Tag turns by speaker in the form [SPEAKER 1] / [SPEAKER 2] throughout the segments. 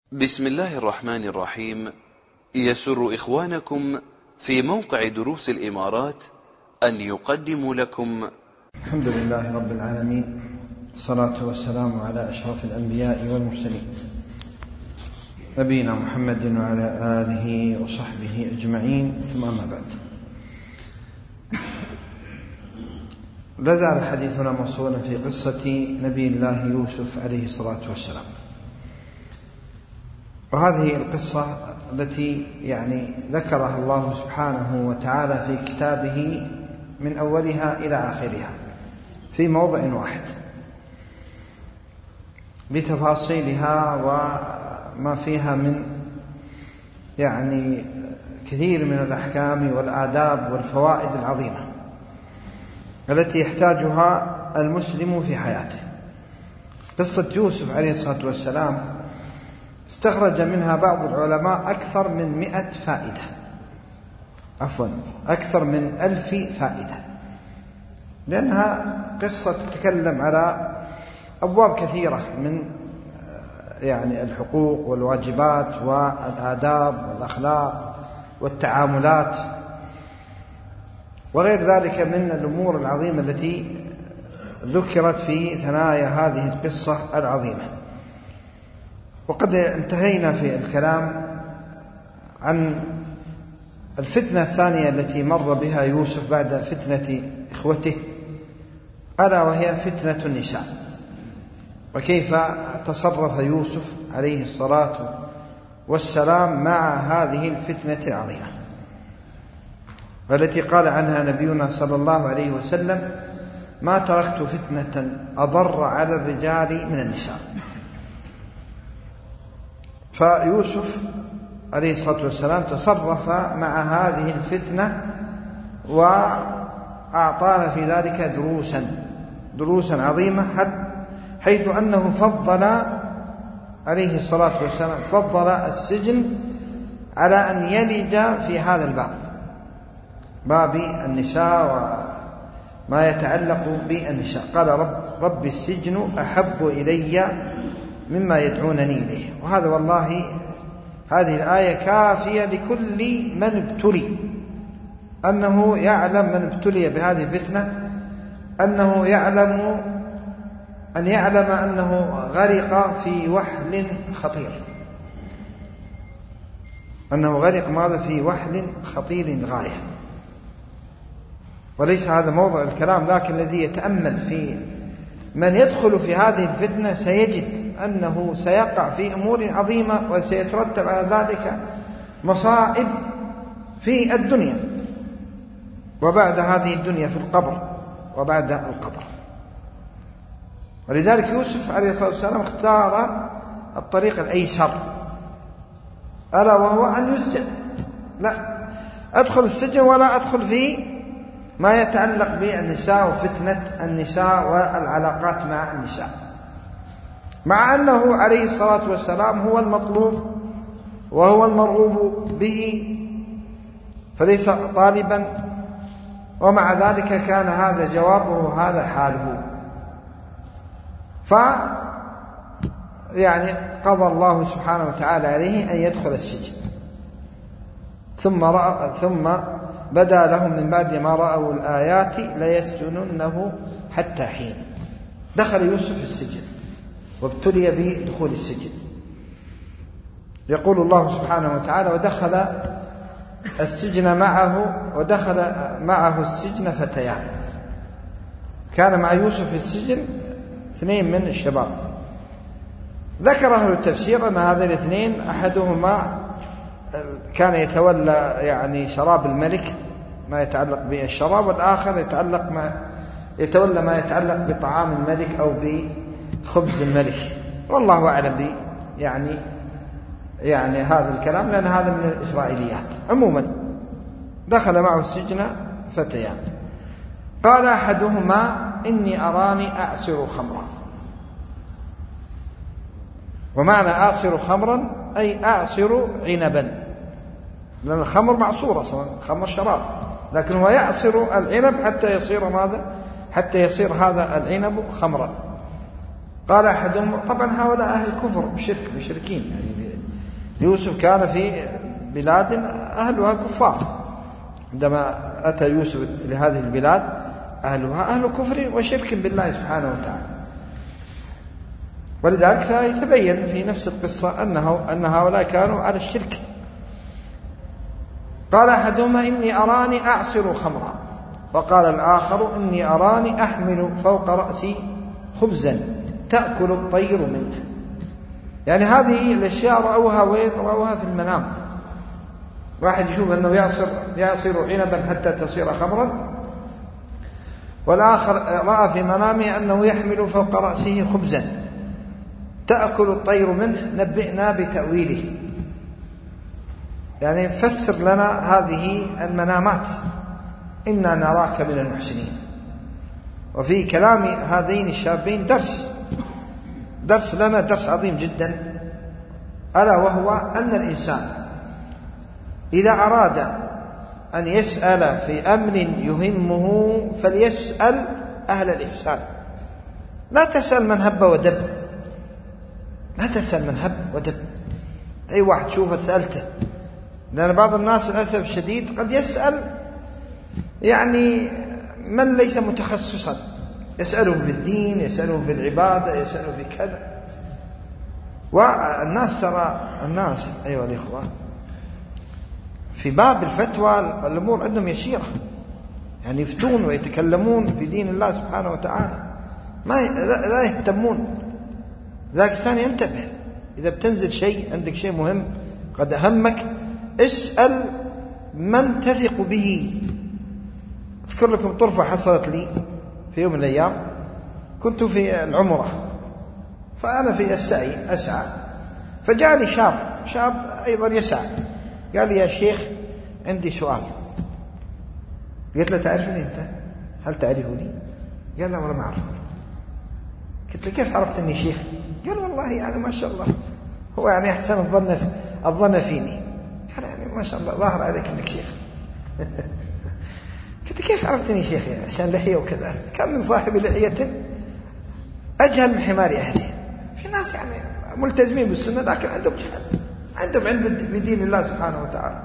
[SPEAKER 1] بسم الله الرحمن الرحيم. يسر إخوانكم في موقع دروس الإمارات أن يقدموا لكم
[SPEAKER 2] الحمد لله رب العالمين، الصلاة والسلام على أشرف الأنبياء والمرسلين، نبينا محمد وعلى آله وصحبه أجمعين، ثم أما بعد. لازال حديثنا موصولا في قصة نبي الله يوسف عليه الصلاة والسلام، وهذه القصة التي ذكرها الله سبحانه وتعالى في كتابه من أولها إلى آخرها في موضع واحد بتفاصيلها وما فيها من كثير من الأحكام والآداب والفوائد العظيمة التي يحتاجها المسلم في حياته. قصة يوسف عليه الصلاة والسلام استخرج منها بعض العلماء أكثر من 100 فائدة، أكثر من 1000 فائدة، لأنها قصة تتكلم على أبواب كثيرة من الحقوق والواجبات والآداب والأخلاق والتعاملات وغير ذلك من الأمور العظيمة التي ذكرت في ثنايا هذه القصة العظيمة. وقد انتهينا في الكلام عن الفتنة الثانية التي مر بها يوسف بعد فتنة إخوته، ألا وهي فتنة النساء، وكيف تصرف يوسف عليه الصلاة والسلام مع هذه الفتنة العظيمة، والتي قال عنها نبينا صلى الله عليه وسلم: ما تركت فتنة أضر على الرجال من النساء. فيوسف عليه الصلاة والسلام تصرف مع هذه الفتنة وأعطانا في ذلك دروسا عظيمة، حيث أنه فضل عليه الصلاة والسلام السجن على أن يلج في هذا الباب، باب النساء وما يتعلق بالنساء. قال: رب السجن أحب إلي مما يدعونني إليه. وهذا والله هذه الآية كافية لكل من ابتلي، أنه يعلم من ابتلي بهذه الفتنة أنه يعلم أنه غرق في وحل خطير، أنه غرق ماذا في وحل خطير للغاية. وليس هذا موضع الكلام، لكن الذي يتأمل في من يدخل في هذه الفتنة سيجد أنه سيقع في أمور عظيمة وسيترتب على ذلك مصائب في الدنيا وبعد هذه الدنيا، في القبر وبعد القبر. ولذلك يوسف عليه الصلاة والسلام اختار الطريق الأيسر، ألا وهو أن يسجن. لا أدخل السجن ولا أدخل في ما يتعلق بالنساء وفتنة النساء والعلاقات مع النساء، مع أنه عليه الصلاة والسلام هو المطلوب وهو المرغوب به، فليس طالبا، ومع ذلك كان هذا جوابه، هذا حاله. قضى الله سبحانه وتعالى عليه أن يدخل السجن، ثم بدا لهم من بعد ما رأوا الآيات ليسجننه حتى حين. دخل يوسف السجن وابتلي بدخول السجن. يقول الله سبحانه وتعالى: ودخل معه السجن فتيان. كان مع يوسف في السجن 2 من الشباب. ذكر أهل التفسير أن هذين الاثنين أحدهما كان يتولى شراب الملك، ما يتعلق بالشراب، والآخر يتولى ما يتعلق بطعام الملك أو بخبز الملك، والله أعلم هذا الكلام، لأن هذا من الإسرائيليات. عموما دخل معه السجن فتيان، قال أحدهما: إني أراني أعصر خمرا. ومعنى أعصر خمرا أي أعصر عنبا، لأن الخمر معصورة، خمر شراب، لكن هو يعصر العنب حتى يصير ماذا؟ حتى يصير هذا العنب خمرا. قال أحدهم، طبعا هؤلاء أهل الكفر بشرك، مشركين يوسف كان في بلاد أهلها كفار، عندما أتى يوسف لهذه البلاد أهلها أهل كفر وشرك بالله سبحانه وتعالى، ولذلك يتبين في نفس القصة أن هؤلاء كانوا على الشرك. قال أحدهما إني أراني أعصر خمرا، وقال الآخر إني أراني أحمل فوق رأسي خبزا تأكل الطير منه. يعني هذه الأشياء رأوها وين؟ رأوها في المنام. واحد يشوف أنه يعصر عنبا حتى تصير خمرا، والآخر رأى في منامه أنه يحمل فوق رأسه خبزا تأكل الطير منه، نبئنا بتأويله. يعني فسر لنا هذه المنامات، إنا نراك من المحسنين. وفي كلام هذين الشابين درس لنا، درس عظيم جدا، ألا وهو أن الإنسان إذا أراد أن يسأل في أمر يهمه فليسأل أهل الإحسان. لا تسأل من هب ودب، لا تسأل من هب ودب. أي واحد شوفه سألته، لأن بعض الناس للأسف الشديد قد يسأل يعني من ليس متخصصا، يسأله في الدين، يسأله في العبادة، يسأله في كذا. والناس ترى الناس أيها الإخوة في باب الفتوى الأمور عندهم يسيرة، يعني يفتون ويتكلمون في دين الله سبحانه وتعالى، لا يهتمون. ذاك الإنسان ينتبه، إذا بتنزل شيء عندك شيء مهم قد أهمك، اسأل من تثق به. أذكر لكم طرفة حصلت لي في يوم من الأيام، كنت في العمرة، فأنا في السعي أسعى، فجاءني شاب أيضا يسعى، قال لي يا شيخ عندي سؤال. قلت له تعرفني أنت؟ هل تعرفني؟ قال لا والله ما أعرفك. قلت له كيف عرفت أني شيخ؟ قال والله يعني ما شاء الله هو يعني أحسن الظن فيني، قال يعني ما شاء الله ظاهر عليك أنك شيخ. قلت كيف عرفتني شيخ؟ يعني عشان لحية وكذا. كان من صاحب لحية أجهل من حمار أهله. في ناس يعني ملتزمين بالسنة لكن عندهم جهل، عندهم علم بدين الله سبحانه وتعالى.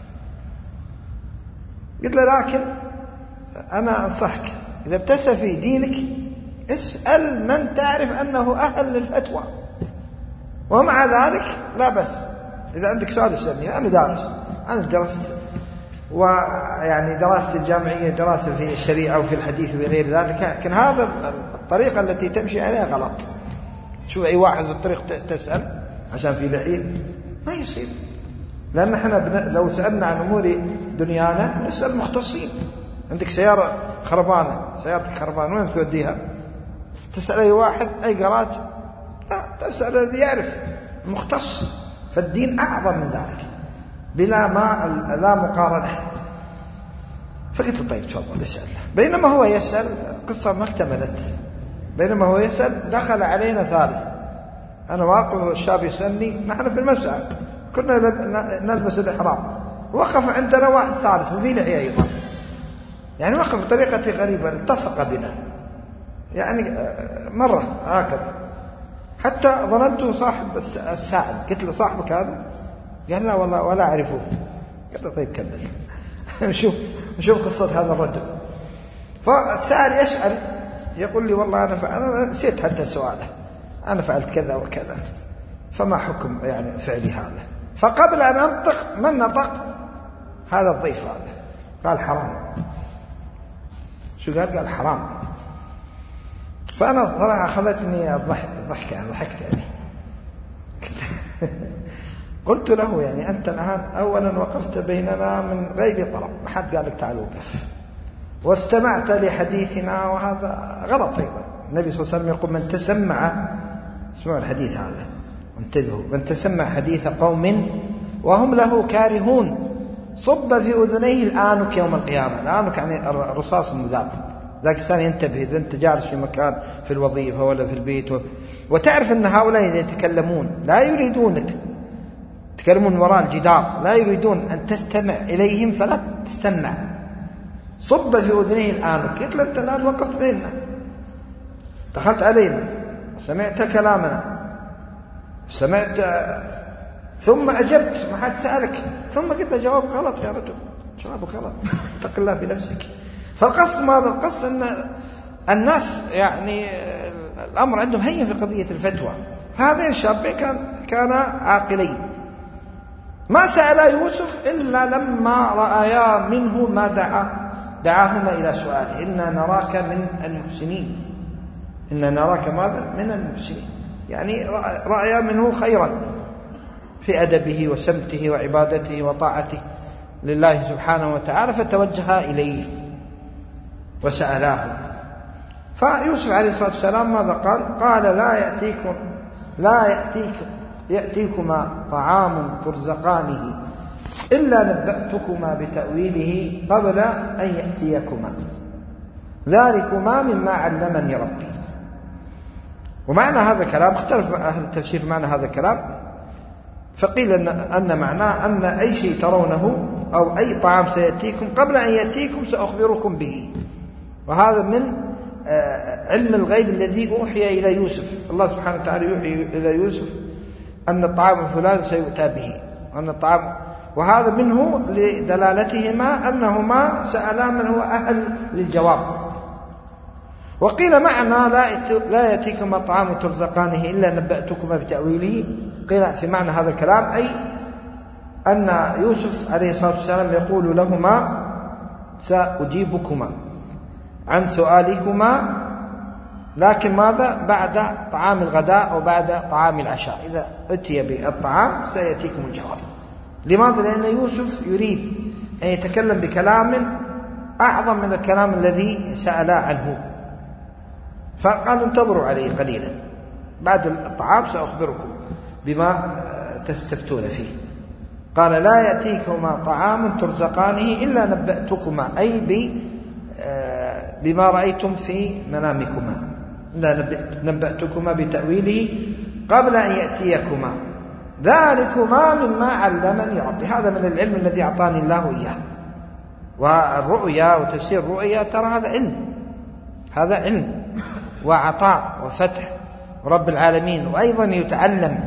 [SPEAKER 2] قلت له لكن أنا أنصحك إذا بتسأل في دينك اسأل من تعرف أنه أهل للفتوى، ومع ذلك لا بس إذا عندك سؤال اسألني. أنا درست، ويعني دراستي الجامعية دراسة في الشريعة وفي الحديث وغير ذلك، لكن هذا الطريقة التي تمشي عليها غلط. شوف أي واحد في الطريق تسأل عشان في لحية ما يصير، لأن احنا لو سألنا عن أمور دنيانا نسأل مختصين. عندك سيارة خربانة، سيارتك خربانة وين توديها؟ تسأل أي واحد أي جراج؟ لا، تسأل الذي يعرف مختص. فالدين أعظم من ذلك بلا لا مقارنة. فقلت له طيب تفضل اسأل. بينما هو يسأل، قصة ما اكتملت، بينما هو يسأل دخل علينا ثالث. أنا واقف والشاب يسألني، نحن في المسجد كنا نلبس الإحرام، وقف عندنا واحد ثالث وفي لحية أيضا، يعني وقف بطريقة غريبة، التصق بنا يعني مرة هكذا، حتى ظننته صاحب السائل. قلت له صاحبك هذا؟ قال لا والله ولا أعرفه. قلت له طيب كذب. نشوف قصة هذا الرجل. فالسائل يسأل يقول لي والله أنا نسيت حتى سؤاله، أنا فعلت كذا وكذا، فما حكم يعني فعلي هذا؟ فقبل أن أنطق من نطق هذا الضيف هذا قال حرام. شو قال حرام. فأنا صراحة أخذتني الضحكة، ضحكت يعني. قلت له يعني أنت الآن أولا وقفت بيننا من غير طلب، ما حد قال لك تعال وقف، واستمعت لحديثنا، وهذا غلط أيضا. النبي صلى الله عليه وسلم يقول من تسمع، اسمعوا الحديث هذا وانتبهوا، من تسمع حديث قوم وهم له كارهون صب في أذنيه الآنك يوم القيامة. الآنك يعني الرصاص المذاب. ذاك الإنسان ينتبه إذا أنت جالس في مكان في الوظيفة ولا في البيت وتعرف أن هؤلاء إذا يتكلمون لا يريدونك، يتكلمون وراء الجدار، لا يريدون أن تستمع إليهم، فلا تستمع. صب في أذنيه الآنك. قلت له أنت الآن وقفت بيننا، دخلت علينا، سمعت كلامنا، سمعت ثم أجبت ما حد سألك، ثم قلت له جواب غلط يا رجل، جواب غلط، اتق الله في نفسك. فالقصد ماذا؟ القصد أن الناس يعني الأمر عندهم هين في قضية الفتوى. هذين الشابين كان عاقلين، ما سأل يوسف إلا لما رأيا منه ما دعاهما إلى سؤاله: إنا نراك من المحسنين، إنا نراك ماذا؟ من المحسنين، يعني رأيا منه خيرا في أدبه وسمته وعبادته وطاعته لله سبحانه وتعالى، فتوجها إليه وسألاه. فيوسف عليه الصلاة والسلام ماذا قال؟ قال: لا يأتيكما طعام ترزقانه إلا نبأتكما بتأويله قبل أن يأتيكما، ذلكما مما علمني ربي. ومعنى هذا الكلام اختلف أهل التفسير معنى هذا الكلام، فقيل أن معناه أن أي شيء ترونه أو أي طعام سيأتيكم قبل أن يأتيكم سأخبركم به. وهذا من علم الغيب الذي أوحي إلى يوسف. الله سبحانه وتعالى يوحي إلى يوسف أن الطعام الفلاني سيؤتى به، أن الطعام، وهذا منه لدلالتهما أنهما سألا من هو أهل للجواب. وقيل معنى لا يأتيكما طعام ترزقانه إلا نبأتكما بتأويله، قيل في معنى هذا الكلام أي أن يوسف عليه الصلاة والسلام يقول لهما: سأجيبكما عن سؤالكما، لكن ماذا؟ بعد طعام الغداء أو بعد طعام العشاء، إذا أتي بالطعام سيأتيكم الجواب. لماذا؟ لأن يوسف يريد أن يتكلم بكلام أعظم من الكلام الذي سألا عنه، فقال: انتظروا عليه قليلا، بعد الطعام سأخبركم بما تستفتون فيه. قال: لا يأتيكما طعام ترزقانه إلا نبأتكما، أي بما رأيتم في منامكما، إلا نبأتكما بتأويله قبل أن يأتيكما، ذلكما مما علمني ربي. هذا من العلم الذي أعطاني الله إياه. والرؤيا وتفسير الرؤيا ترى هذا علم وعطاء وفتح رب العالمين، وأيضا يتعلم،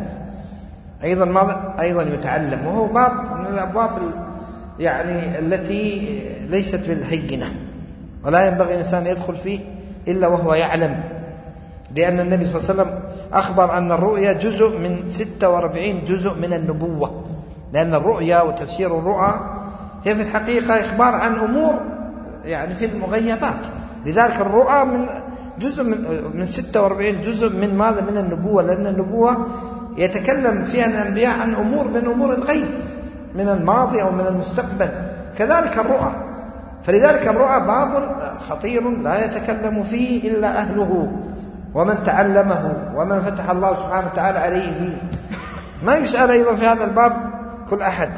[SPEAKER 2] أيضا يتعلم، وهو باب من الأبواب يعني التي ليست بالهينة، ولا ينبغي الإنسان يدخل فيه إلا وهو يعلم، لأن النبي صلى الله عليه وسلم أخبر أن الرؤيا جزء من 46 جزء من النبوة، لأن الرؤيا وتفسير الرؤى هي في الحقيقة إخبار عن أمور يعني في المغيبات. لذلك الرؤى من جزء من 46 جزء من ماذا؟ من النبوة، لأن النبوة يتكلم فيها الأنبياء عن أمور من أمور الغيب، من الماضي أو من المستقبل، كذلك الرؤى. فلذلك الرؤى باب خطير لا يتكلم فيه إلا أهله ومن تعلمه ومن فتح الله سبحانه وتعالى عليه فيه، ما يسأل أيضا في هذا الباب كل أحد.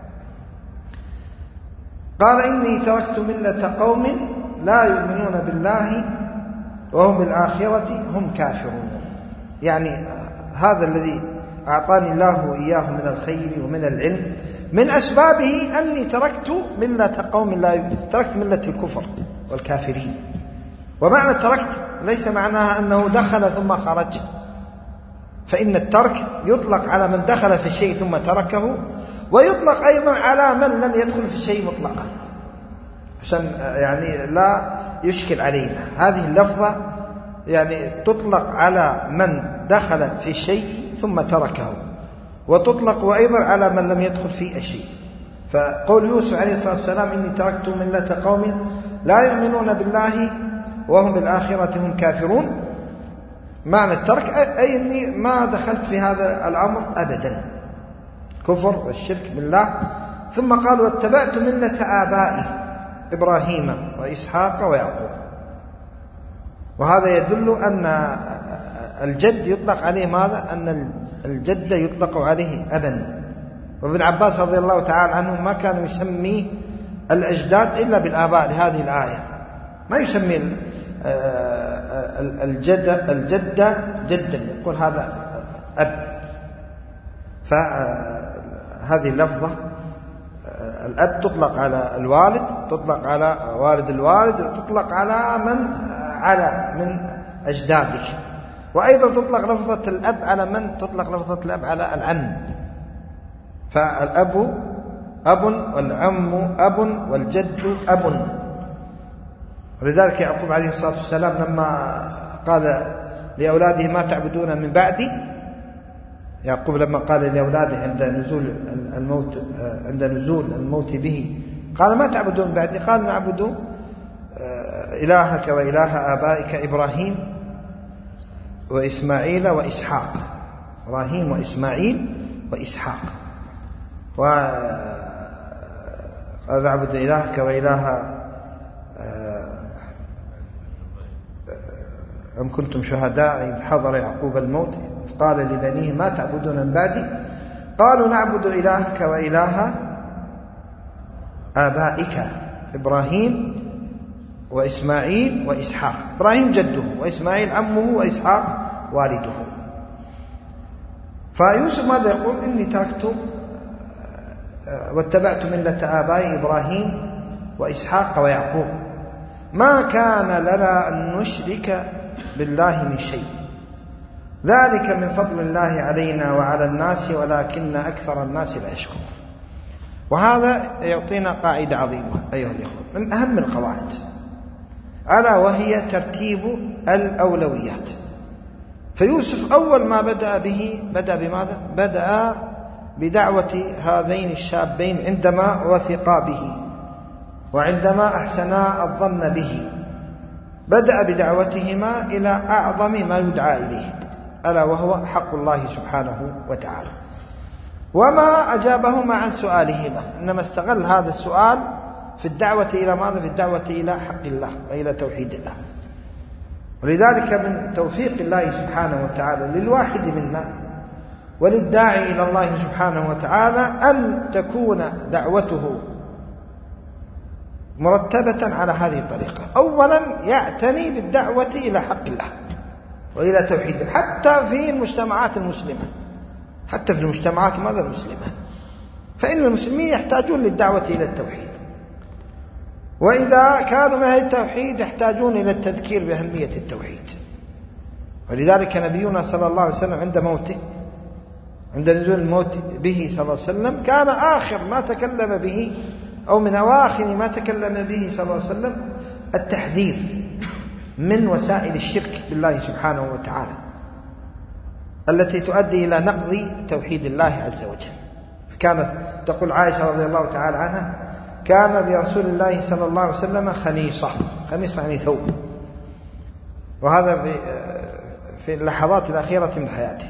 [SPEAKER 2] قال: إني تركت ملة قوم لا يؤمنون بالله وهم بالآخرة هم كافرون. يعني هذا الذي أعطاني الله إياه من الخير ومن العلم من أسبابه أني تركت ملة قوم تركت ملة الكفر والكافرين. ومعنى تركت ليس معناها أنه دخل ثم خرج، فإن الترك يطلق على من دخل في الشيء ثم تركه، ويطلق أيضا على من لم يدخل في الشيء مطلقا، عشان يعني لا يشكل علينا. هذه اللفظة يعني تطلق على من دخل في الشيء ثم تركه، وتطلق أيضا على من لم يدخل في الشيء. فقول يوسف عليه الصلاة والسلام: إني تركت ملة قوم لا يؤمنون بالله وهم بالآخرة هم كافرون، معنى الترك أي أني ما دخلت في هذا الأمر أبدا، كفر والشرك بالله. ثم قال: واتبعت ملة آبائي إبراهيم وإسحاق ويعقوب. وهذا يدل أن الجد يطلق عليه ماذا؟ أن الجد يطلق عليه أبا. وابن عباس رضي الله تعالى عنه ما كان يسمي الأجداد إلا بالآباء لهذه الآية، ما يسمي الجدة جدا، يقول هذا أب. فهذه اللفظة الأب تطلق على الوالد، تطلق على والد الوالد، وتطلق على من أجدادك. وأيضا تطلق لفظة الأب على من؟ تطلق لفظة الأب على العم، فالأب أب، والعم أب، والجد أب. ولذلك يعقوب عليه الصلاة والسلام لما قال لأولاده ما تعبدون من بعدي، يعقوب لما قال لأولاده عند نزول الموت به قال ما تعبدون من بعدي؟ قال نعبد إلهك وإله آبائك إبراهيم وإسماعيل وإسحاق. إبراهيم وإسماعيل وإسحاق. وقال نعبد إلهك وإله أم كنتم شهداء إذ حضر يعقوب الموت قال لبنيه ما تعبدون من بعدي؟ قالوا نعبد إلهك وإله آبائك إبراهيم وإسماعيل وإسحاق. إبراهيم جده، وإسماعيل عمه، وإسحاق والده. فيوسف ماذا يقول؟ إني تركت واتبعت ملة آبائي إبراهيم وإسحاق ويعقوب ما كان لنا أن نشرك بالله من شيء، ذلك من فضل الله علينا وعلى الناس ولكن أكثر الناس لا يشكرون. وهذا يعطينا قاعدة عظيمة أيها الإخوة، من أهم القواعد، ألا وهي ترتيب الأولويات. فيوسف أول ما بدأ به بدأ بماذا؟ بدأ بدعوة هذين الشابين عندما وثقا به وعندما أحسنا الظن به، بدأ بدعوتهما إلى أعظم ما يدعى إليه، ألا وهو حق الله سبحانه وتعالى. وما أجابهما عن سؤالهما، إنما استغل هذا السؤال في الدعوة إلى ماذا؟ في الدعوة إلى حق الله وإلى توحيد الله. ولذلك من توفيق الله سبحانه وتعالى للواحد منا وللداعي إلى الله سبحانه وتعالى أن تكون دعوته مرتبة على هذه الطريقة. أولا يعتني بالدعوة إلى حق الله وإلى توحيده، حتى في المجتمعات المسلمة، حتى في المجتمعات ماذا المسلمة، فإن المسلمين يحتاجون للدعوة إلى التوحيد، وإذا كانوا من أهل التوحيد يحتاجون إلى التذكير بأهمية التوحيد. ولذلك نبينا صلى الله عليه وسلم عند موته، عند نزول الموت به صلى الله عليه وسلم، كان آخر ما تكلم به أو من أواخر ما تكلم به صلى الله عليه وسلم التحذير من وسائل الشرك بالله سبحانه وتعالى التي تؤدي إلى نقض توحيد الله عز وجل. كانت تقول عائشة رضي الله تعالى عنها كان لرسول الله صلى الله عليه وسلم خميصة يعني ثوب، وهذا في اللحظات الأخيرة من حياته،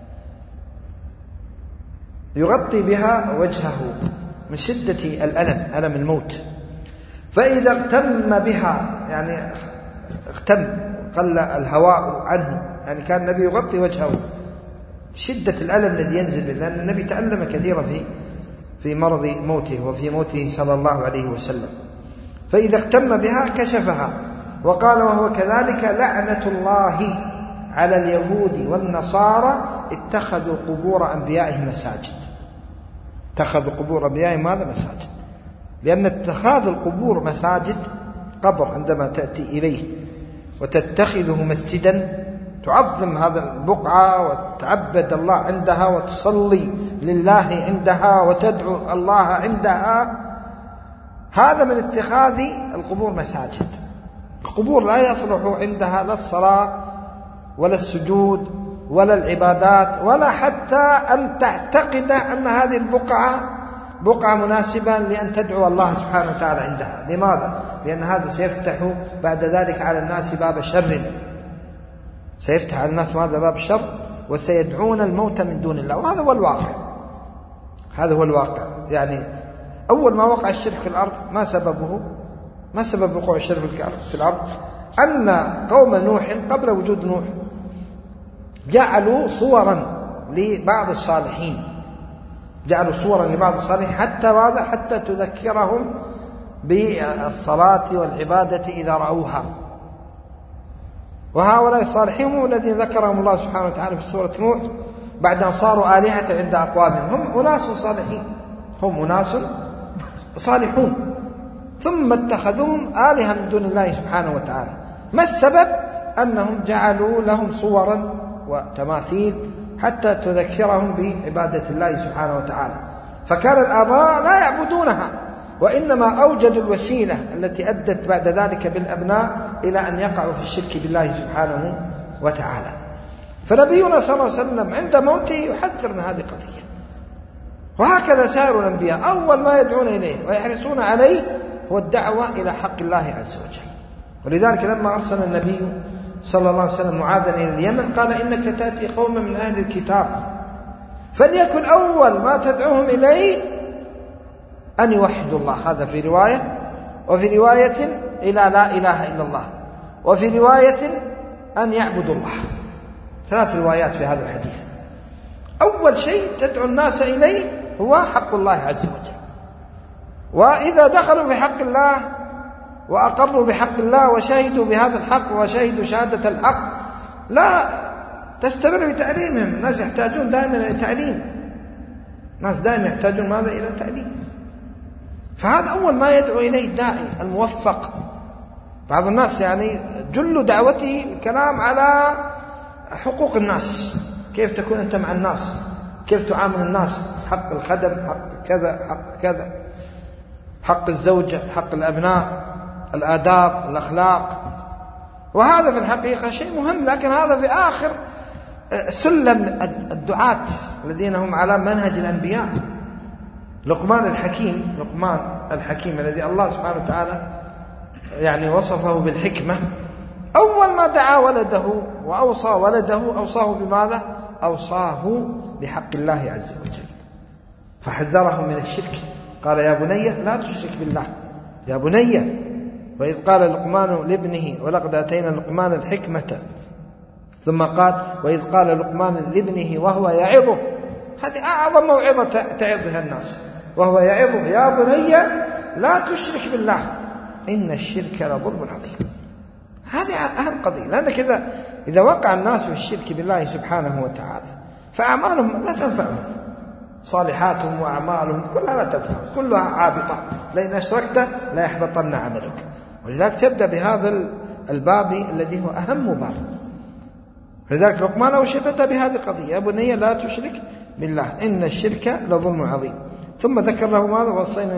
[SPEAKER 2] يغطي بها وجهه من شدة الألم، ألم الموت. فإذا اغتم بها، يعني اغتم، قل الهواء عنه، يعني كان النبي يغطي وجهه شدة الألم الذي ينزل به، لأن النبي تألم كثيرا في مرض موته وفي موته صلى الله عليه وسلم. فإذا اغتم بها كشفها وقال وهو كذلك لعنة الله على اليهود والنصارى اتخذوا قبور أنبيائهم مساجد. اتخذوا قبور أنبيائهم ماذا؟ مساجد. لأن اتخاذ القبور مساجد، قبر عندما تأتي إليه وتتخذه مسجدا تعظم هذا البقعة وتعبد الله عندها وتصلي لله عندها وتدعو الله عندها، هذا من اتخاذ القبور مساجد. القبور لا يصلح عندها لا الصلاة ولا السجود ولا العبادات، ولا حتى أن تعتقد أن هذه البقعة بقعة مناسبة لأن تدعو الله سبحانه وتعالى عندها. لماذا؟ لأن هذا سيفتح بعد ذلك على الناس باب شر، سيفتح على الناس ماذا؟ باب الشر، وسيدعون الموت من دون الله. وهذا هو الواقع، هذا هو الواقع. يعني أول ما وقع الشرك في الأرض ما سببه؟ ما سبب وقوع الشرك في الأرض؟ أن قوم نوح قبل وجود نوح جعلوا صورا لبعض الصالحين، جعلوا صورا لبعض الصالحين حتى ماذا؟ حتى تذكرهم بالصلاة والعبادة إذا رأوها. وهؤلاء الصالحين هم الذين ذكرهم الله سبحانه وتعالى في سورة نوح بعد أن صاروا آلهة عند أقوامهم. هم أناس صالحين، هم أناس صالحون، ثم اتخذوهم آلهة من دون الله سبحانه وتعالى. ما السبب؟ أنهم جعلوا لهم صورا وتماثيل حتى تذكرهم بعبادة الله سبحانه وتعالى. فكان الآباء لا يعبدونها، وإنما أوجدوا الوسيلة التي أدت بعد ذلك بالأبناء إلى أن يقعوا في الشرك بالله سبحانه وتعالى. فنبينا صلى الله عليه وسلم عند موته يحذر من هذه القضية، وهكذا سائر الأنبياء أول ما يدعون إليه ويحرصون عليه هو الدعوة إلى حق الله عز وجل. ولذلك لما أرسل النبي صلى الله عليه وسلم معاذا إلى اليمن قال إنك تأتي قوما من أهل الكتاب فليكن أول ما تدعوهم إليه أن يوحدوا الله. هذا في رواية، وفي رواية إلى لا إله إلا الله، وفي رواية أن يعبدوا الله. 3 روايات في هذا الحديث. أول شيء تدعو الناس إليه هو حق الله عز وجل، وإذا دخلوا في حق الله وأقروا بحق الله وشهدوا بهذا الحق وشهدوا شهادة الحق لا تستمر بتعليمهم. الناس يحتاجون دائما إلى تعليم، الناس دائما يحتاجون ماذا؟ إلى تعليم. فهذا أول ما يدعو إليه الداعي الموفق. بعض الناس يعني جل دعوته الكلام على حقوق الناس، كيف تكون أنت مع الناس، كيف تعامل الناس، حق الخدم، حق كذا، حق كذا، حق الزوجة، حق الأبناء، الآداب، الأخلاق. وهذا في الحقيقة شيء مهم، لكن هذا في آخر سلم الدعاة الذين هم على منهج الأنبياء. لقمان الحكيم الذي الله سبحانه وتعالى يعني وصفه بالحكمة، أول ما دعا ولده وأوصى ولده أوصاه بماذا؟ أوصاه بحق الله عز وجل، فحذره من الشرك. قال يا بني لا تشرك بالله، يا بني. وإذ قال لقمان لابنه ولقد آتينا لقمان الحكمة، ثم قال وإذ قال لقمان لابنه وهو يعظه. هذه أعظم موعظة تعظ بها الناس، وهو يعظه يا بني لا تشرك بالله إن الشرك لظلم عظيم. هذه أهم قضية، لأنك إذا وقع الناس في الشرك بالله سبحانه وتعالى فأعمالهم لا تنفعهم، صالحاتهم وأعمالهم كلها لا تنفعهم، كلها عابطة، لئن أشركت لا يحبطن عملك. ولذلك تبدأ بهذا الباب الذي هو أهم باب. لذلك لقمان أوشى بدأ بهذه القضية يا بني لا تشرك بالله إن الشرك لظلم عظيم. ثم ذكر له ماذا؟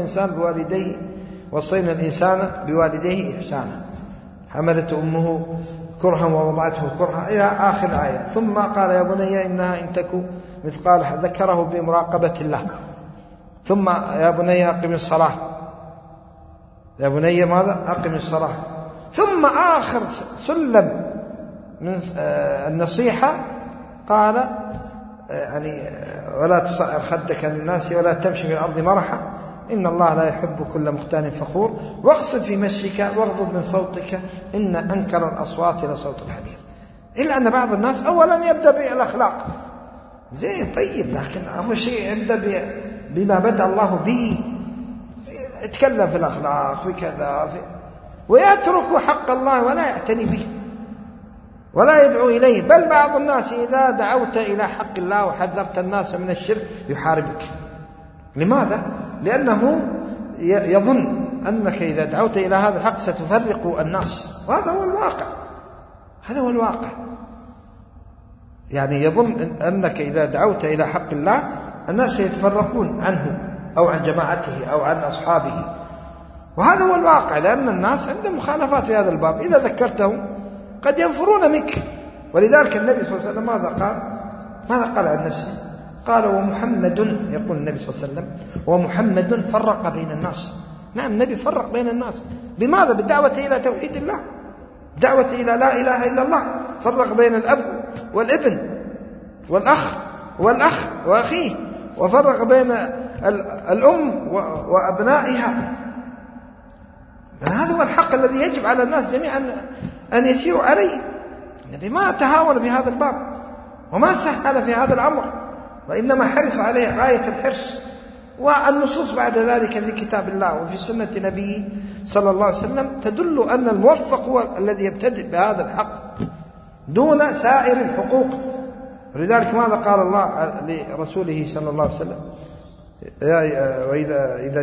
[SPEAKER 2] وصينا الإنسان بوالديه إحسانا، حملته أمه كرها ووضعته كرها إلى آخر الآية. ثم قال يا بني إنها إن تك مثقال، ذكره بمراقبة الله. ثم يا بني أقم الصلاة، يا بني ماذا؟ أقم الصلاة. ثم آخر سلم من النصيحة قال يعني ولا تصعر خدك للناس ولا تمشي في الأرض مرحا إن الله لا يحب كل مختال فخور واقصد في مشيك واغضض من صوتك إن أنكر الأصوات لصوت الحمير. إلا أن بعض الناس أولا يبدأ بالأخلاق زين طيب، لكن أول شيء يبدأ بما بدأ الله به، يتكلم في الأخلاق في كذا ويترك حق الله ولا يعتني به ولا يدعو إليه. بل بعض الناس إذا دعوت إلى حق الله وحذرت الناس من الشرك يحاربك. لماذا؟ لأنه يظن أنك إذا دعوت إلى هذا الحق ستفرق الناس، وهذا هو الواقع. هذا هو الواقع، يعني يظن أنك إذا دعوت إلى حق الله الناس سيتفرقون عنه أو عن جماعته أو عن أصحابه، وهذا هو الواقع. لأن الناس عندهم مخالفات في هذا الباب، إذا ذكرتهم قد ينفرون منك. ولذلك النبي صلى الله عليه وسلم ماذا قال عن نفسه؟ قال ومحمد، يقول النبي صلى الله عليه وسلم ومحمد فرق بين الناس. نعم النبي فرق بين الناس، بماذا؟ بالدعوة إلى توحيد الله، دعوة إلى لا إله إلا الله. فرق بين الأب والابن والأخ وأخيه، وفرق بين الأم وأبنائها. هذا هو الحق الذي يجب على الناس جميعا أن يسيروا عليه. النبي ما تهاون بهذا الباب وما سهل في هذا الأمر، وإنما حرص عليه غاية الحرص. والنصوص بعد ذلك في كتاب الله وفي سنة نبيه صلى الله عليه وسلم تدل أن الموفق هو الذي يبتدئ بهذا الحق دون سائر الحقوق. ولذلك ماذا قال الله لرسوله صلى الله عليه وسلم؟ وإذا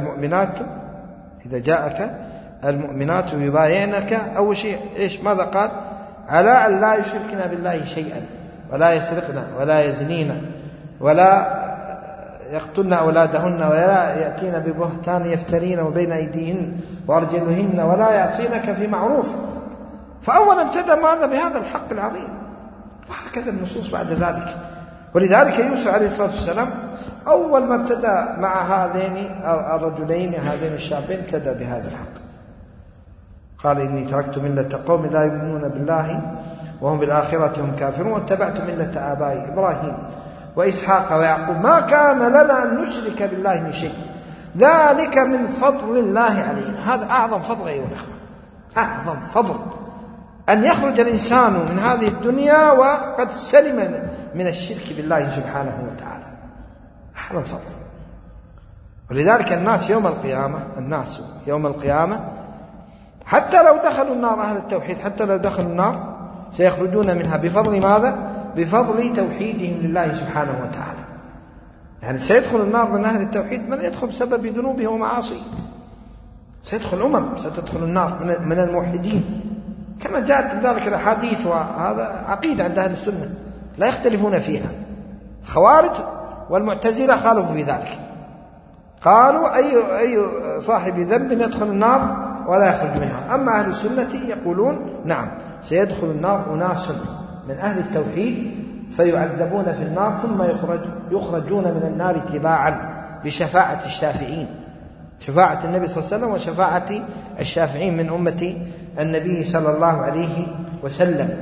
[SPEAKER 2] جاءك المؤمنات يبايعنك، أول شيء إيش ماذا قال؟ على أن لا يشركن بالله شيئا ولا يسرقن ولا يزنين ولا يقتلن أولادهن ولا يأتين ببهتان يفترين بين أيديهن وأرجلهن ولا يعصينك في معروف. فأولا ابتدأ ماذا بهذا الحق العظيم، وهكذا النصوص بعد ذلك. ولذلك يوسف عليه الصلاة والسلام أول ما ابتدأ مع هذين الرجلين هذين الشابين ابتدأ بهذا الحق، قال إني تركت ملة قوم لا يؤمنون بالله وهم بالآخرة هم كافرون واتبعت ملة آبائي إبراهيم وإسحاق ويعقوب ما كان لنا أن نشرك بالله من شيء ذلك من فضل الله علينا. هذا أعظم فضل أيها الأخوة، أعظم فضل أن يخرج الإنسان من هذه الدنيا وقد سلم من الشرك بالله سبحانه وتعالى، أعظم فضل. ولذلك الناس يوم القيامة حتى لو دخلوا النار أهل التوحيد، حتى لو دخلوا النار سيخرجون منها بفضل ماذا؟ بفضل توحيدهم لله سبحانه وتعالى. يعني سيدخل النار من أهل التوحيد من يدخل بسبب ذنوبه ومعاصيه، سيدخل ستدخل النار من الموحدين كما جاءت ذلك الأحاديث، وهذا عقيدة عند أهل السنة لا يختلفون فيها. الخوارج والمعتزلة خالفوا في ذلك، قالوا أي صاحب ذنب يدخل النار ولا يخرج منها. أما أهل السنة يقولون نعم سيدخل النار أناس من أهل التوحيد فيعذبون في النار ثم يخرجون من النار تباعا بشفاعة الشافعين، شفاعة النبي صلى الله عليه وسلم وشفاعة الشافعين من أمة النبي صلى الله عليه وسلم.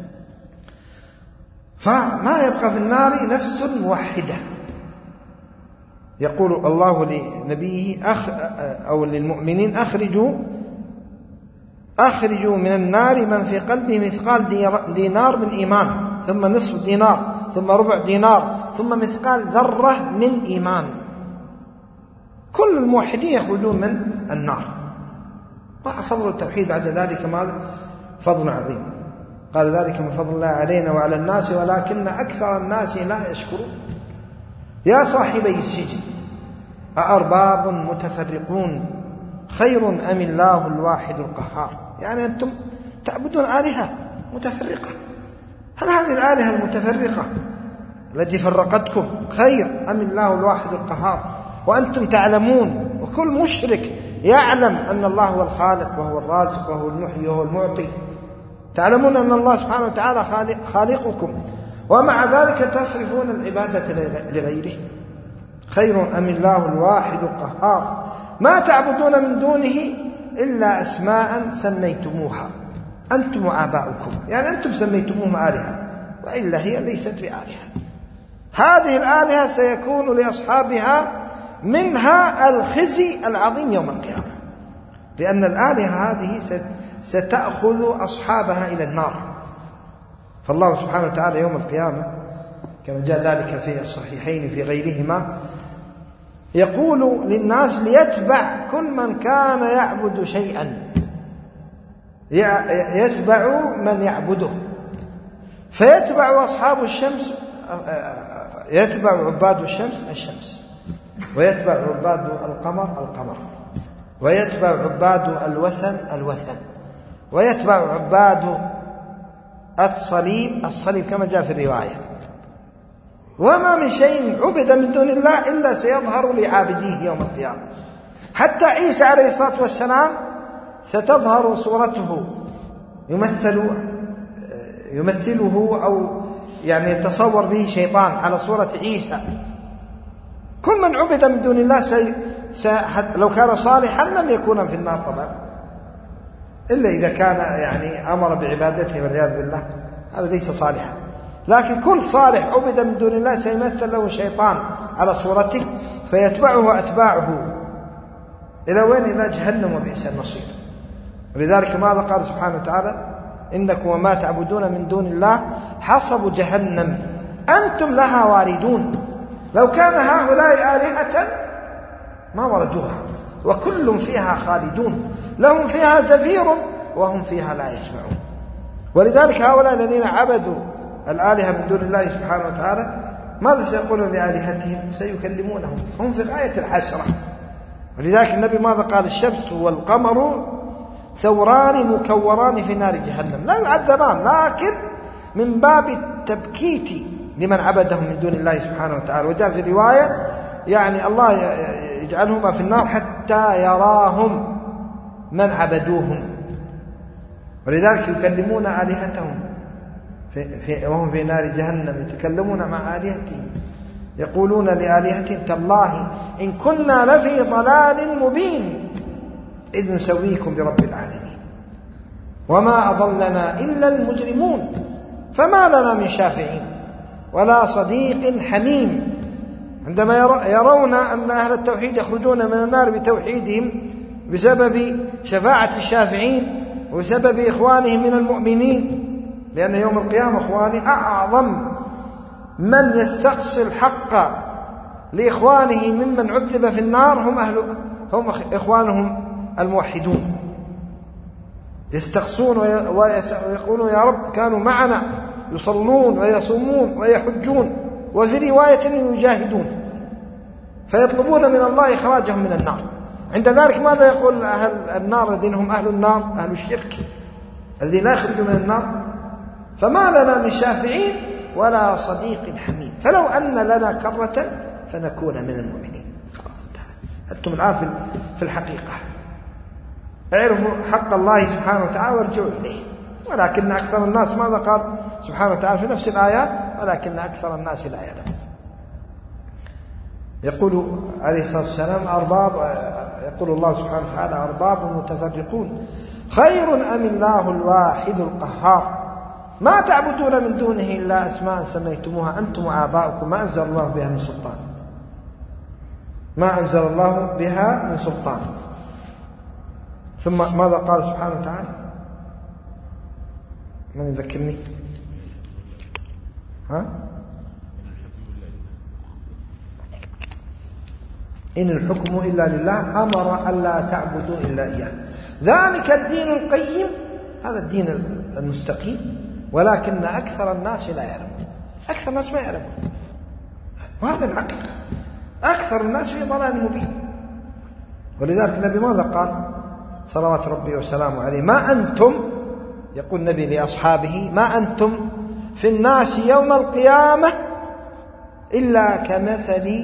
[SPEAKER 2] فما يبقى في النار نفس موحدة. يقول الله لنبيه أو للمؤمنين أخرجوا من النار من في قلبه مثقال دينار من إيمان، ثم نصف دينار، ثم ربع دينار، ثم مثقال ذرة من إيمان. كل الموحدين يخرجون من النار. وفضل التوحيد بعد ذلك ماذا؟ فضل عظيم. قال ذلك من فضل الله علينا وعلى الناس ولكن أكثر الناس لا يشكرون. يا صاحبي السجن أأرباب متفرقون خير أم الله الواحد القهار؟ يعني أنتم تعبدون آلهة متفرقة، هل هذه الآلهة المتفرقة التي فرقتكم خير أم الله الواحد القهار؟ وأنتم تعلمون، وكل مشرك يعلم أن الله هو الخالق وهو الرازق وهو المحيي وهو المعطي، تعلمون أن الله سبحانه وتعالى خالقكم، ومع ذلك تصرفون العبادة لغيره. خير أم الله الواحد القهار ما تعبدون من دونه إلا أسماء سميتموها أنتم وآباؤكم، يعني أنتم سميتموهم آلهة وإلا هي ليست بآلهة. هذه الآلهة سيكون لأصحابها منها الخزي العظيم يوم القيامة، لأن الآلهة هذه ستأخذ أصحابها إلى النار. فالله سبحانه وتعالى يوم القيامة كما جاء ذلك في الصحيحين في غيرهما يقول للناس ليتبع كل من كان يعبد شيئا، يتبع من يعبده، فيتبع أصحاب الشمس، يتبع عباد الشمس، ويتبع عباد القمر، ويتبع عباد الوثن، ويتبع عباد الصليب كما جاء في الرواية. وما من شيء عبد من دون الله إلا سيظهر لعابديه يوم القيامة. حتى عيسى عليه الصلاة والسلام ستظهر صورته يمثله أو يعني يتصور به شيطان على صورة عيسى. كل من عبد من دون الله لو كان صالحا لن يكون في النار طبعا، إلا إذا كان يعني أمر بعبادته والعياذ بالله، هذا ليس صالحا. لكن كل صالح عبد من دون الله سيمثل له شيطان على صورته فيتبعه أتباعه إلى وين؟ إلى جهنم وبئس المصير. ولذلك ماذا قال سبحانه وتعالى؟ إنكم وما تعبدون من دون الله حصب جهنم أنتم لها واردون. لو كان هؤلاء آلهة ما وردوها، وكل فيها خالدون لهم فيها زفير وهم فيها لا يسمعون. ولذلك هؤلاء الذين عبدوا الآلهة من دون الله سبحانه وتعالى ماذا سيقولون لآلهتهم؟ سيكلمونهم، هم في غاية الحسرة. ولذلك النبي ماذا قال؟ الشمس والقمر ثوران مكوران في نار جهنم لا يعذبان، لكن من باب التبكيت لمن عبدهم من دون الله سبحانه وتعالى. وجاء في رواية يعني الله يجعلهما في النار حتى يراهم من عبدوهم. ولذلك يكلمون آلهتهم وهم في نار جهنم، يتكلمون مع آلهتهم يقولون لآلهتهم تالله إن كنا لفي ضلال مبين إذ نسويكم برب العالمين وما أضلنا إلا المجرمون فما لنا من شافعين ولا صديق حميم. عندما يرون أن أهل التوحيد يخرجون من النار بتوحيدهم بسبب شفاعة الشافعين وبسبب إخوانهم من المؤمنين، لأن يوم القيامة إخواني أعظم من يستقصي الحق لإخوانه ممن عذب في النار هم إخوانهم الموحدون، يستقصون ويقولون يا رب كانوا معنا يصلون ويصومون ويحجون وفي رواية يجاهدون، فيطلبون من الله إخراجهم من النار. عند ذلك ماذا يقول أهل النار الذين هم أهل النار أهل الشرك الذين لا يخرجوا من النار؟ فما لنا من شافعين ولا صديق حميم فلو أن لنا كرة فنكون من المؤمنين. خلاص أنتم الآن في الحقيقة اعرفوا حق الله سبحانه وتعالى وارجعوا إليه. ولكن أكثر الناس ماذا قال سبحانه وتعالى في نفس الآيات؟ ولكن أكثر الناس لا يعلمون. يقول عليه الصلاة والسلام يقول الله سبحانه وتعالى أرباب متفرقون خير أم الله الواحد القهار ما تعبدون من دونه إلا أسماء سميتموها أنتم وآباؤكم ما أنزل الله بها من سلطان ثم ماذا قال سبحانه وتعالى؟ من يذكرني؟ إن الحكم إلا لله أمر ألا تعبدوا إلا إياه ذلك الدين القيم، هذا الدين المستقيم، ولكن أكثر الناس لا يعلمون. أكثر الناس ما يعلمون، وهذا الحقيقة. أكثر الناس في ضلال مبين. ولذلك النبي ماذا قال صلوات ربي وسلامه عليه؟ ما أنتم، يقول النبي لأصحابه، ما أنتم في الناس يوم القيامة إلا كمثل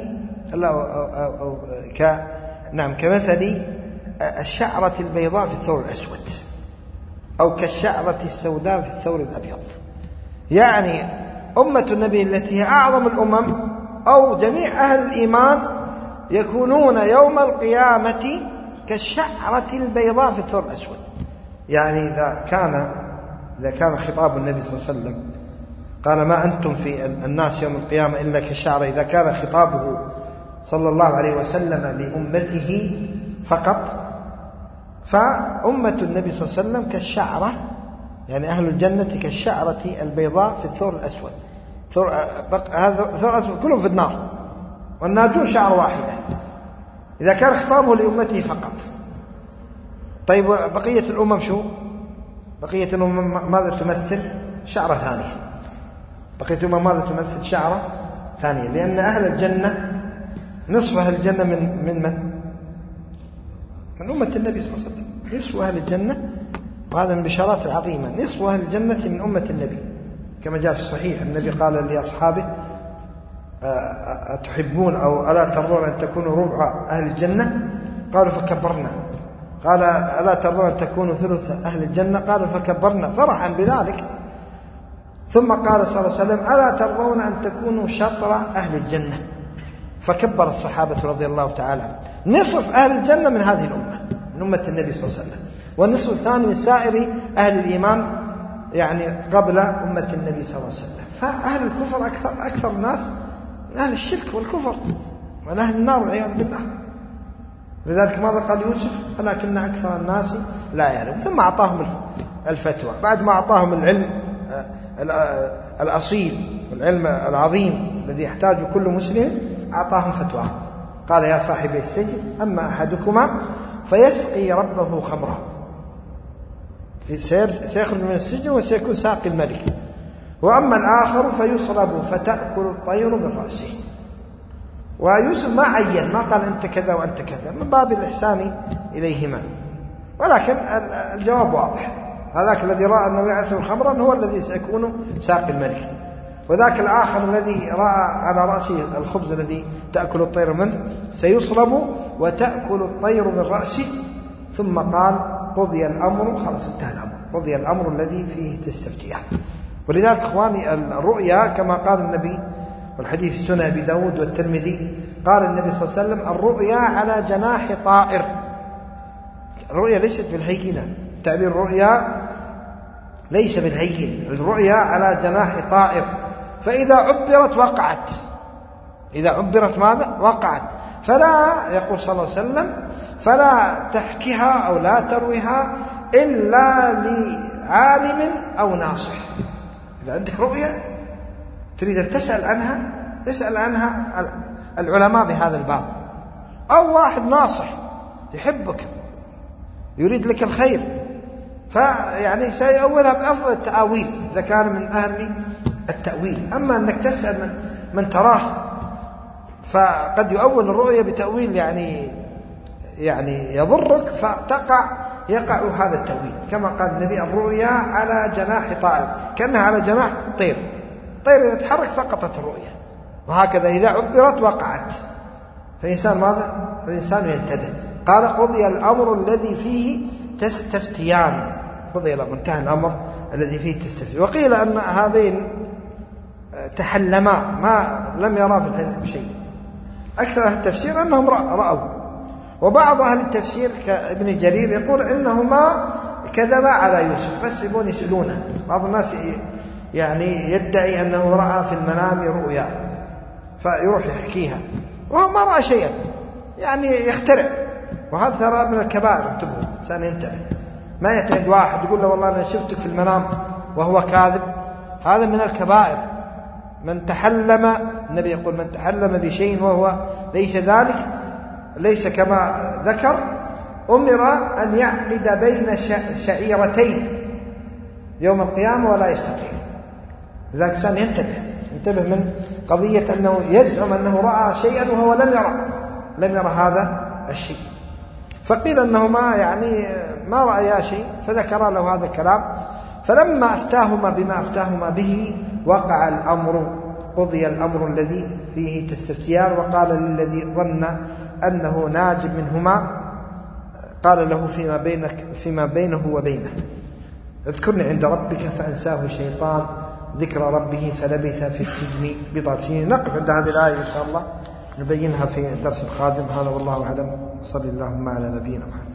[SPEAKER 2] كمثل الشعرة البيضاء في الثور الأسود أو كالشعرة السوداء في الثور الأبيض. يعني أمة النبي التي هي أعظم الأمم أو جميع أهل الإيمان يكونون يوم القيامة كالشعرة البيضاء في الثور الأسود. يعني إذا كان خطاب النبي صلى الله عليه وسلم قال ما أنتم في الناس يوم القيامة إلا كالشعرة، إذا كان خطابه صلى الله عليه وسلم لأمته فقط، فأمة النبي صلى الله عليه وسلم كالشعرة، يعني أهل الجنة كالشعرة البيضاء في الثور الأسود. هذا الثور الأسود كلهم في النار والناجون شعر واحدة إذا كان خطابه لأمته فقط. طيب بقية الأمم شو؟ بقية الأمم ماذا تمثل؟ شعرة ثانية. بقية الأمم ماذا تمثل؟ شعرة ثانية، لأن أهل الجنة نصف أهل الجنة من أمة النبي صلى الله عليه وسلم. نصف أهل الجنة، وهذا من البشارات العظيمة، نصف أهل الجنة من أمة النبي، كما جاء في الصحيح النبي قال لأصحابه أتحبون أو ألا ترضون أن تكونوا ربع أهل الجنة؟ قالوا فكبرنا. قال ألا ترضون أن تكونوا ثلث أهل الجنة؟ قالوا فكبرنا فرحا بذلك. ثم قال صلى الله عليه وسلم ألا ترضون أن تكونوا شطر أهل الجنة؟ فكبر الصحابة رضي الله تعالى عنهم. نصف أهل الجنة من هذه الأمة، من أمة النبي صلى الله عليه وسلم، والنصف الثاني من سائر أهل الإيمان، يعني قبل أمة النبي صلى الله عليه وسلم. فأهل الكفر أكثر الناس من أهل الشرك والكفر ومن أهل النار والعياذ بالله. لذلك ماذا قال يوسف؟ ولكن أكثر الناس لا يعلم. ثم أعطاهم الفتوى بعد ما أعطاهم العلم الأصيل والعلم العظيم الذي يحتاج كل مسلم، أعطاهم فتوى. قال يا صاحبي السجن أما أحدكما فيسقي ربه خمرا، سيخرج من السجن وسيكون ساقي الملك، وأما الآخر فيصلب فتأكل الطير من رأسه. ويوسف ما عين، ما قال أنت كذا وأنت كذا، من باب الإحسان إليهما، ولكن الجواب واضح. هذاك الذي رأى أنه يعصر خمرا هو الذي سيكون ساقي الملك، وذاك الآخر الذي رأى على رأسه الخبز الذي تأكل الطير منه سيصلب وتأكل الطير من رأسه، ثم قال قضي الأمر، خلاص انتهى الأمر، قضي الأمر الذي فيه تستفتيان. ولذلك إخواني الرؤيا كما قال النبي والحديث في سنن أبي داود والترمذي، قال النبي صلى الله عليه وسلم الرؤيا على جناح طائر. الرؤيا ليست بالهينة، تعبير الرؤيا ليس بالهين، الرؤيا على جناح طائر، فإذا عبرت وقعت، إذا عبرت ماذا؟ وقعت. فلا، يقول صلى الله عليه وسلم، فلا تحكيها أو لا ترويها إلا لعالم أو ناصح. إذا عندك رؤيا تريد أن تسأل عنها، اسأل عنها العلماء بهذا الباب، أو واحد ناصح يحبك يريد لك الخير، فيعني سيؤولها بأفضل التأويل إذا كان من أهل التأويل. أما أنك تسأل من تراه فقد يؤول الرؤية بتأويل يعني يضرك، يقع هذا التأويل. كما قال النبي الرؤيا على جناح طائر، كأنها على جناح طير، طير إذا تحرك سقطت الرؤيا، وهكذا إذا عبرت وقعت. فالإنسان ماذا؟ الإنسان ينتبه. قال قضي الأمر الذي فيه تستفتيان، قضي الأمر، انتهى الأمر الذي فيه تستفتيان. وقيل أن هذين تحلما، ما لم يرى في الحلم شيء. أكثر أهل التفسير أنهم رأوا، وبعض أهل التفسير كابن جرير يقول إنهما كذبا على يوسف، فسبون يسألونه. بعض الناس يعني يدعي أنه رأى في المنام رؤيا فيروح يحكيها وهو ما رأى شيئا، يعني يخترع. وهذا ترى من الكبائر، انتبهوا، الإنسان ينتبه، ما يعتمد واحد يقول له والله أنا شفتك في المنام وهو كاذب، هذا من الكبائر. من تحلم، النبي يقول من تحلم بشيء وهو ليس ذلك، ليس كما ذكر، أمر أن يعقد بين شعيرتين يوم القيامة ولا يستطيع. لذلك الإنسان ينتبه من قضية أنه يزعم أنه رأى شيئا وهو لم يرى هذا الشيء. فقيل أنهما يعني ما رأيا شيء، فذكر له هذا الكلام. فلما أفتاهما بما أفتاهما به وقع الأمر، قضي الأمر الذي فيه تستفتيان. وقال للذي ظن أنه ناج منهما، قال له فيما بينه وبينه اذكرني عند ربك فأنساه الشيطان ذكر ربه فلبث في السجن بضعة سنين. نقف عند هذه الآية إن شاء الله، نبينها في الدرس القادم. هذا والله أعلم، صلى اللهم على نبينا محمد.